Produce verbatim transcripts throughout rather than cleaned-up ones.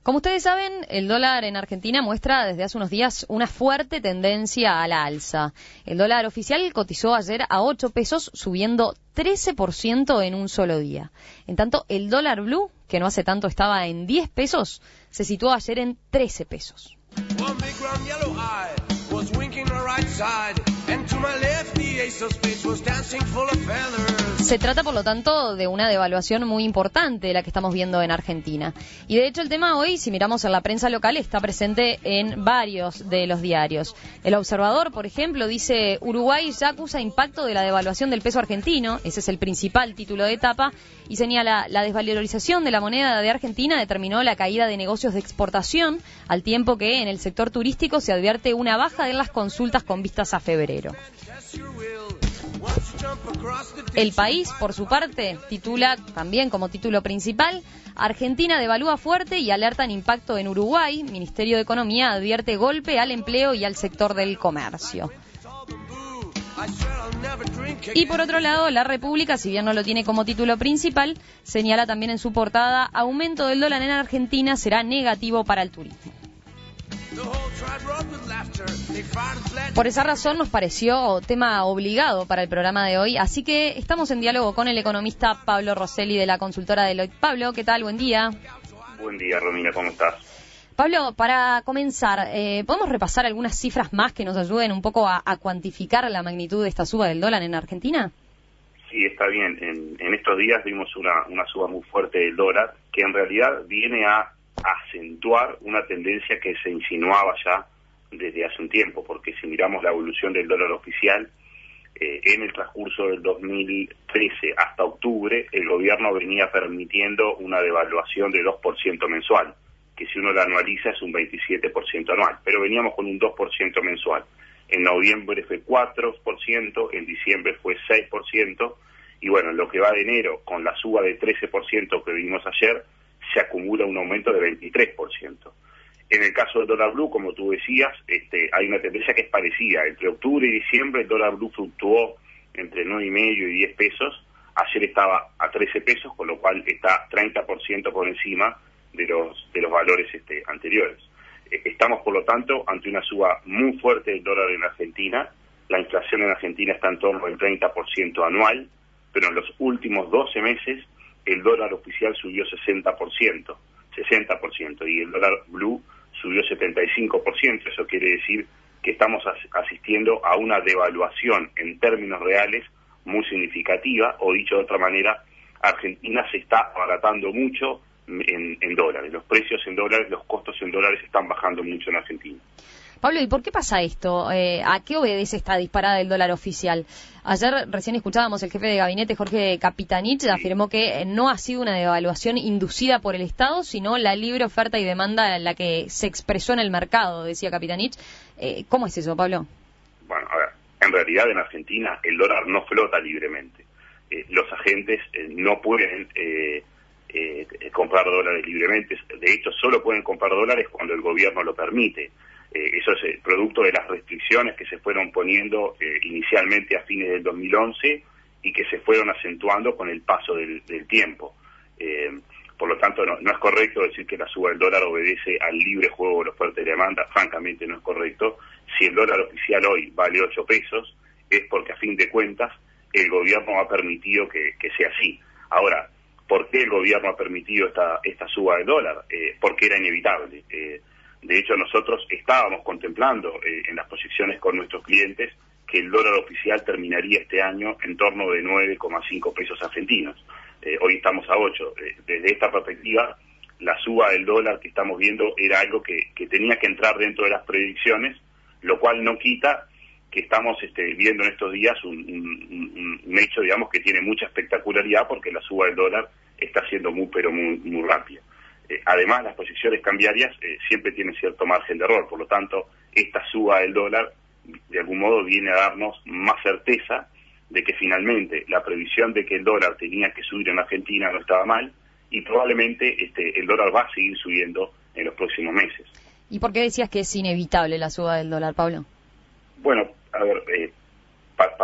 Como ustedes saben, el dólar en Argentina muestra desde hace unos días una fuerte tendencia a la alza. El dólar oficial cotizó ayer a ocho pesos, subiendo trece por ciento en un solo día. En tanto, el dólar blue, que no hace tanto estaba en diez pesos, se situó ayer en trece pesos. Se trata, por lo tanto, de una devaluación muy importante la que estamos viendo en Argentina. Y de hecho el tema hoy, si miramos en la prensa local, está presente en varios de los diarios. El Observador, por ejemplo, dice: Uruguay ya acusa impacto de la devaluación del peso argentino. Ese es el principal título de etapa. Y señala: la desvalorización de la moneda de Argentina determinó la caída de negocios de exportación, al tiempo que en el sector turístico se advierte una baja en las consultas con vistas a febrero. El País, por su parte, titula también como título principal: Argentina devalúa fuerte y alertan impacto en Uruguay. Ministerio de Economía advierte golpe al empleo y al sector del comercio. Y por otro lado, La República, si bien no lo tiene como título principal, señala también en su portada: aumento del dólar en Argentina será negativo para el turismo. Por esa razón nos pareció tema obligado para el programa de hoy, así que estamos en diálogo con el economista Pablo Rosselli de la consultora Deloitte. Pablo, ¿qué tal? Buen día. Buen día, Romina, ¿cómo estás? Pablo, para comenzar, eh, ¿podemos repasar algunas cifras más que nos ayuden un poco a, a cuantificar la magnitud de esta suba del dólar en Argentina? Sí, está bien. En, en estos días vimos una, una suba muy fuerte del dólar, que en realidad viene a acentuar una tendencia que se insinuaba ya desde hace un tiempo, porque si miramos la evolución del dólar oficial, eh, en el transcurso del dos mil trece hasta octubre, el gobierno venía permitiendo una devaluación de dos por ciento mensual, que si uno la anualiza es un veintisiete por ciento anual, pero veníamos con un dos por ciento mensual. En noviembre fue cuatro por ciento, en diciembre fue seis por ciento, y bueno, en lo que va de enero, con la suba de trece por ciento que vimos ayer, se acumula un aumento de veintitrés por ciento. En el caso del dólar blue, como tú decías, este, hay una tendencia que es parecida. Entre octubre y diciembre el dólar blue fluctuó entre nueve y medio y diez pesos. Ayer estaba a trece pesos, con lo cual está treinta por ciento por encima de los de los valores este, anteriores. Eh, estamos, por lo tanto, ante una suba muy fuerte del dólar en Argentina. La inflación en Argentina está en torno al treinta por ciento anual, pero en los últimos doce meses el dólar oficial subió sesenta por ciento, sesenta por ciento, y el dólar blue subió setenta y cinco por ciento. Eso quiere decir que estamos as- asistiendo a una devaluación en términos reales muy significativa, o dicho de otra manera, Argentina se está abaratando mucho en, en dólares. Los precios en dólares, los costos en dólares están bajando mucho en Argentina. Pablo, ¿y por qué pasa esto? Eh, ¿A qué obedece esta disparada del dólar oficial? Ayer recién escuchábamos el jefe de gabinete, Jorge Capitanich, afirmó que no ha sido una devaluación inducida por el Estado, sino la libre oferta y demanda en la que se expresó en el mercado, decía Capitanich. Eh, ¿Cómo es eso, Pablo? Bueno, a ver, en realidad en Argentina el dólar no flota libremente. Eh, los agentes eh, no pueden eh, eh, comprar dólares libremente. De hecho, solo pueden comprar dólares cuando el gobierno lo permite. Eh, eso es eh, producto de las restricciones que se fueron poniendo eh, inicialmente a fines del dos mil once y que se fueron acentuando con el paso del, del tiempo. Eh, por lo tanto, no, no es correcto decir que la suba del dólar obedece al libre juego de la oferta y demanda. Francamente no es correcto. Si el dólar oficial hoy vale ocho pesos, es porque a fin de cuentas el gobierno ha permitido que, que sea así. Ahora, ¿por qué el gobierno ha permitido esta, esta suba del dólar? Eh, porque era inevitable. Eh, De hecho, nosotros estábamos contemplando eh, en las proyecciones con nuestros clientes que el dólar oficial terminaría este año en torno de nueve coma cinco pesos argentinos. Eh, hoy estamos a ocho. Eh, desde esta perspectiva, la suba del dólar que estamos viendo era algo que, que tenía que entrar dentro de las predicciones, lo cual no quita que estamos este, viendo en estos días un, un, un hecho, digamos, que tiene mucha espectacularidad, porque la suba del dólar está siendo muy, pero muy, muy rápida. Eh, además, las posiciones cambiarias eh, siempre tienen cierto margen de error, por lo tanto, esta suba del dólar, de algún modo, viene a darnos más certeza de que finalmente la previsión de que el dólar tenía que subir en Argentina no estaba mal, y probablemente este, el dólar va a seguir subiendo en los próximos meses. ¿Y por qué decías que es inevitable la suba del dólar, Pablo? Bueno, a ver, eh, pa para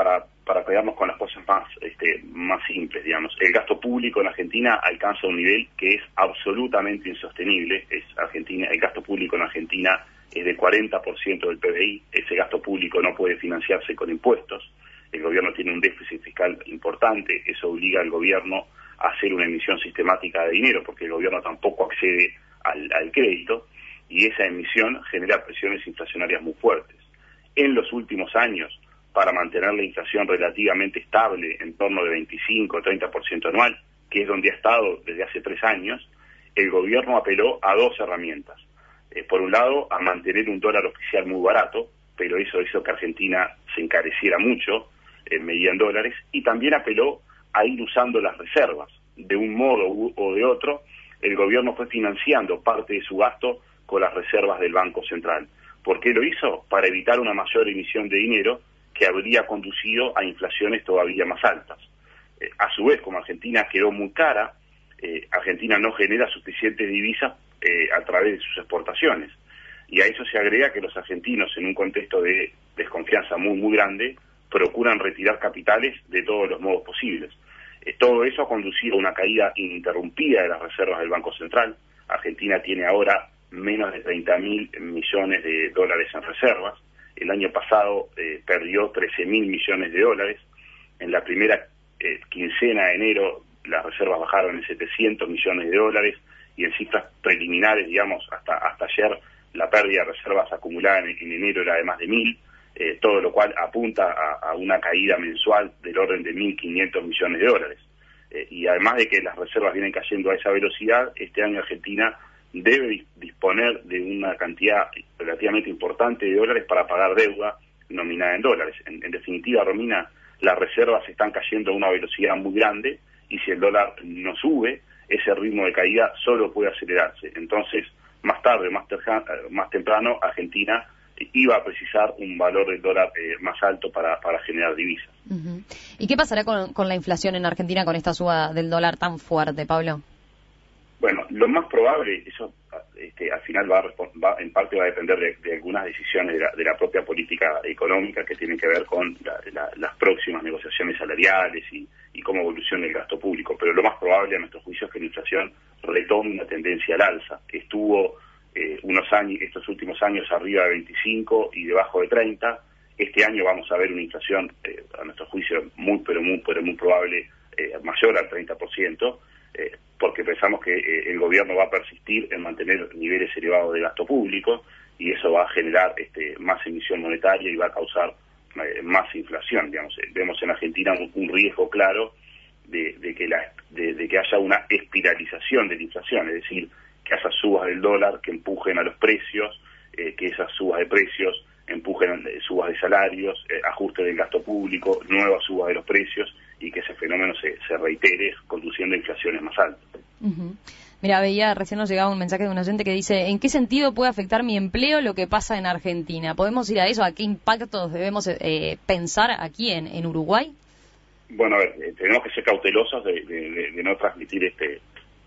para quedarnos con las cosas más, este, más simples, digamos. El gasto público en Argentina alcanza un nivel que es absolutamente insostenible. Es Argentina, el gasto público en Argentina es del cuarenta por ciento del P B I. Ese gasto público no puede financiarse con impuestos. El gobierno tiene un déficit fiscal importante. Eso obliga al gobierno a hacer una emisión sistemática de dinero, porque el gobierno tampoco accede al, al crédito, y esa emisión genera presiones inflacionarias muy fuertes. En los últimos años, para mantener la inflación relativamente estable en torno de veinticinco a treinta por ciento anual, que es donde ha estado desde hace tres años, el gobierno apeló a dos herramientas. Eh, por un lado, a mantener un dólar oficial muy barato, pero eso hizo que Argentina se encareciera mucho, en medida en dólares, y también apeló a ir usando las reservas. De un modo u, o de otro, el gobierno fue financiando parte de su gasto con las reservas del Banco Central. ¿Por qué lo hizo? Para evitar una mayor emisión de dinero que habría conducido a inflaciones todavía más altas. Eh, a su vez, como Argentina quedó muy cara, eh, Argentina no genera suficientes divisas eh, a través de sus exportaciones. Y a eso se agrega que los argentinos, en un contexto de desconfianza muy, muy grande, procuran retirar capitales de todos los modos posibles. Eh, todo eso ha conducido a una caída ininterrumpida de las reservas del Banco Central. Argentina tiene ahora menos de treinta mil millones de dólares en reservas. El año pasado eh, perdió trece mil millones de dólares. En la primera eh, quincena de enero las reservas bajaron en setecientos millones de dólares, y en cifras preliminares, digamos, hasta hasta ayer, la pérdida de reservas acumulada en, en enero era de más de mil, eh, todo lo cual apunta a, a una caída mensual del orden de mil quinientos millones de dólares. Eh, y además de que las reservas vienen cayendo a esa velocidad, este año Argentina debe disponer de una cantidad relativamente importante de dólares para pagar deuda nominada en dólares. En, en definitiva, Romina, las reservas están cayendo a una velocidad muy grande, y si el dólar no sube, ese ritmo de caída solo puede acelerarse. Entonces, más tarde, más, más temprano, Argentina iba a precisar un valor del dólar eh, más alto para, para generar divisas. Uh-huh. ¿Y qué pasará con, con la inflación en Argentina con esta suba del dólar tan fuerte, Pablo? Bueno, lo más probable, eso este, al final va, a, va en parte va a depender de, de algunas decisiones de la, de la propia política económica que tienen que ver con la, la, las próximas negociaciones salariales y, y cómo evoluciona el gasto público. Pero lo más probable, a nuestro juicio, es que la inflación retome una tendencia al alza. Estuvo eh, unos años, estos últimos años arriba de veinticinco y debajo de treinta. Este año vamos a ver una inflación, eh, a nuestro juicio, muy pero muy, pero muy probable, eh, mayor al treinta por ciento. Eh, porque pensamos que eh, el gobierno va a persistir en mantener niveles elevados de gasto público, y eso va a generar este, más emisión monetaria y va a causar eh, más inflación. Digamos, eh, vemos en Argentina un, un riesgo claro de, de, que la, de, de que haya una espiralización de la inflación, es decir, que haya subas del dólar que empujen a los precios, eh, que esas subas de precios empujen eh, subas de salarios, eh, ajuste del gasto público, nuevas subas de los precios, y que ese fenómeno se, se reitere, conduciendo a inflaciones más altas. Uh-huh. Mira, veía, recién nos llegaba un mensaje de un oyente que dice: ¿en qué sentido puede afectar mi empleo lo que pasa en Argentina? ¿Podemos ir a eso? ¿A qué impactos debemos eh, pensar aquí en, en Uruguay? Bueno, a ver, eh, tenemos que ser cautelosos de, de, de, de no transmitir este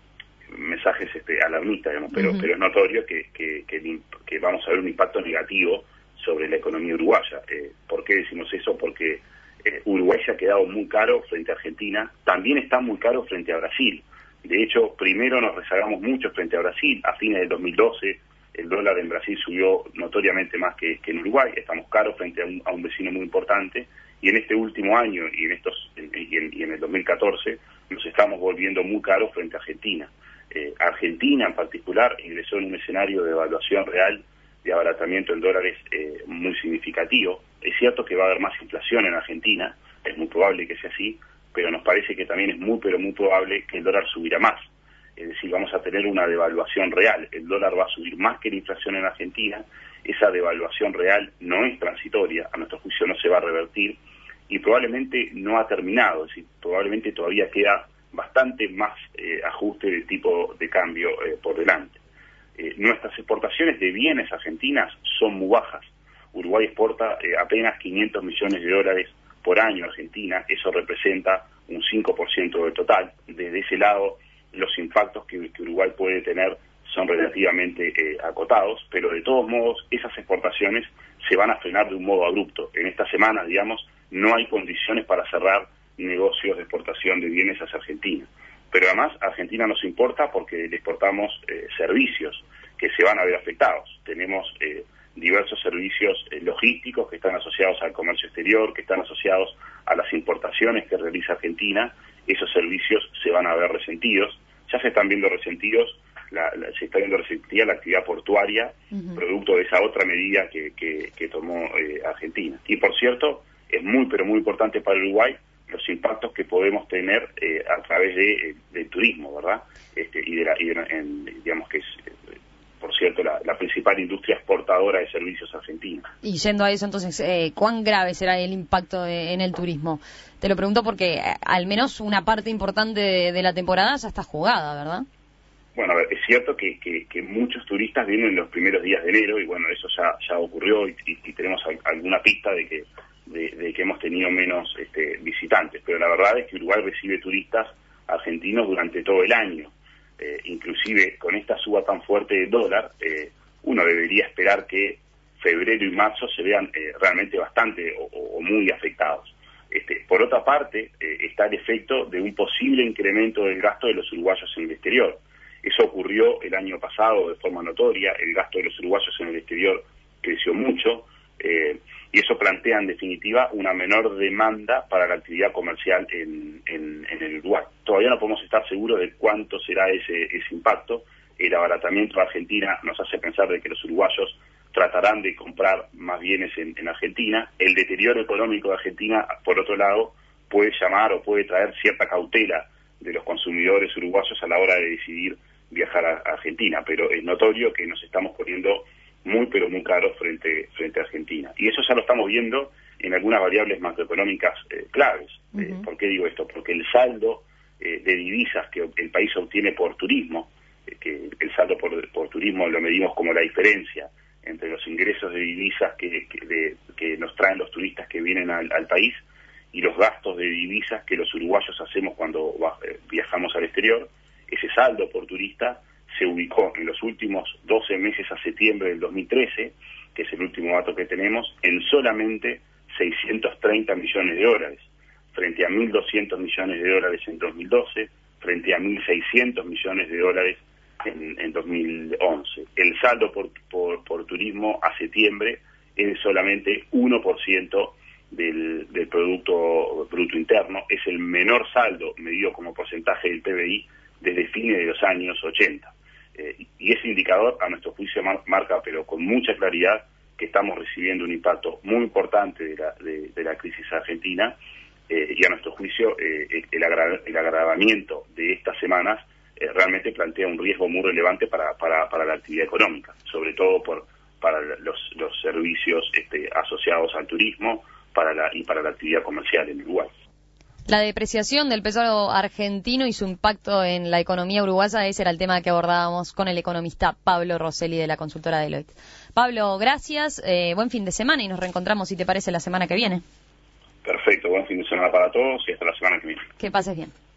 mensajes este, alarmistas, digamos, pero, uh-huh. pero es notorio que, que, que, que vamos a ver un impacto negativo sobre la economía uruguaya. Eh, ¿Por qué decimos eso? Porque eh, Uruguay se ha quedado muy caro frente a Argentina, también está muy caro frente a Brasil. De hecho, primero nos rezagamos mucho frente a Brasil. A fines del dos mil doce el dólar en Brasil subió notoriamente más que, que en Uruguay. Estamos caros frente a un, a un vecino muy importante, y en este último año y en estos en, y, en, y en el dos mil catorce nos estamos volviendo muy caros frente a Argentina. Eh, Argentina en particular ingresó en un escenario de evaluación real de abaratamiento en dólares eh, muy significativo. Es cierto que va a haber más inflación en Argentina, es muy probable que sea así, pero nos parece que también es muy pero muy probable que el dólar subirá más. Es decir, vamos a tener una devaluación real. El dólar va a subir más que la inflación en Argentina. Esa devaluación real no es transitoria, a nuestro juicio no se va a revertir, y probablemente no ha terminado, es decir, probablemente todavía queda bastante más eh, ajuste de tipo de cambio eh, por delante. Eh, nuestras exportaciones de bienes argentinas son muy bajas. Uruguay exporta eh, apenas quinientos millones de dólares por año a Argentina, eso representa un cinco por ciento del total. Desde ese lado, los impactos que, que Uruguay puede tener son relativamente eh, acotados, pero de todos modos esas exportaciones se van a frenar de un modo abrupto. En esta semana, digamos, no hay condiciones para cerrar negocios de exportación de bienes hacia Argentina. Pero además Argentina nos importa porque le exportamos eh, servicios que se van a ver afectados. Tenemos eh, diversos servicios eh, logísticos que están asociados al comercio exterior, que están asociados a las importaciones que realiza Argentina. Esos servicios se van a ver resentidos. Ya se están viendo resentidos, la, la, se está viendo resentida la actividad portuaria, uh-huh. producto de esa otra medida que, que, que tomó eh, Argentina. Y por cierto, es muy pero muy importante para Uruguay los impactos que podemos tener eh, a través de, eh, del turismo, ¿verdad? Este, y de la, y de, en, digamos que es, eh, por cierto, la, la principal industria exportadora de servicios argentina. Y yendo a eso, entonces, eh, ¿cuán grave será el impacto de, en el turismo? Te lo pregunto porque eh, al menos una parte importante de, de la temporada ya está jugada, ¿verdad? Bueno, a ver, es cierto que, que, que muchos turistas vienen en los primeros días de enero y bueno, eso ya, ya ocurrió y, y, y tenemos alguna pista de que De, de que hemos tenido menos este, visitantes, pero la verdad es que Uruguay recibe turistas argentinos durante todo el año, eh, inclusive con esta suba tan fuerte del dólar, eh, uno debería esperar que febrero y marzo se vean eh, realmente bastante o, o muy afectados. Este, por otra parte, eh, está el efecto de un posible incremento del gasto de los uruguayos en el exterior. Eso ocurrió el año pasado de forma notoria, el gasto de los uruguayos en el exterior creció mucho, eh, y eso plantea en definitiva una menor demanda para la actividad comercial en, en, en el Uruguay. Todavía no podemos estar seguros de cuánto será ese, ese impacto. El abaratamiento de Argentina nos hace pensar de que los uruguayos tratarán de comprar más bienes en, en Argentina. El deterioro económico de Argentina, por otro lado, puede llamar o puede traer cierta cautela de los consumidores uruguayos a la hora de decidir viajar a, a Argentina, pero es notorio que nos estamos poniendo muy pero muy caros frente frente a Argentina. Y eso ya lo estamos viendo en algunas variables macroeconómicas eh, claves. Uh-huh. Eh, ¿Por qué digo esto? Porque el saldo eh, de divisas que el país obtiene por turismo, eh, que el saldo por, por turismo lo medimos como la diferencia entre los ingresos de divisas que, que, de, que nos traen los turistas que vienen al, al país y los gastos de divisas que los uruguayos hacemos cuando eh, viajamos al exterior, ese saldo por turista se ubicó en los últimos doce meses a septiembre del dos mil trece, que es el último dato que tenemos, en solamente seiscientos treinta millones de dólares, frente a mil doscientos millones de dólares en dos mil doce, frente a mil seiscientos millones de dólares en, en dos mil once. El saldo por, por, por turismo a septiembre es solamente uno por ciento del, del Producto Bruto Interno, es el menor saldo medido como porcentaje del P B I desde fines de los años ochenta. Eh, y ese indicador, a nuestro juicio, mar, marca, pero con mucha claridad, que estamos recibiendo un impacto muy importante de la, de, de la crisis argentina, eh, y a nuestro juicio eh, el, agra, el agravamiento de estas semanas eh, realmente plantea un riesgo muy relevante para, para, para la actividad económica, sobre todo por para los, los servicios este, asociados al turismo para la, y para la actividad comercial en Uruguay. La depreciación del peso argentino y su impacto en la economía uruguaya, ese era el tema que abordábamos con el economista Pablo Rosselli de la consultora Deloitte. Pablo, gracias, eh, buen fin de semana y nos reencontramos, si te parece, la semana que viene. Perfecto, buen fin de semana para todos y hasta la semana que viene. Que pases bien.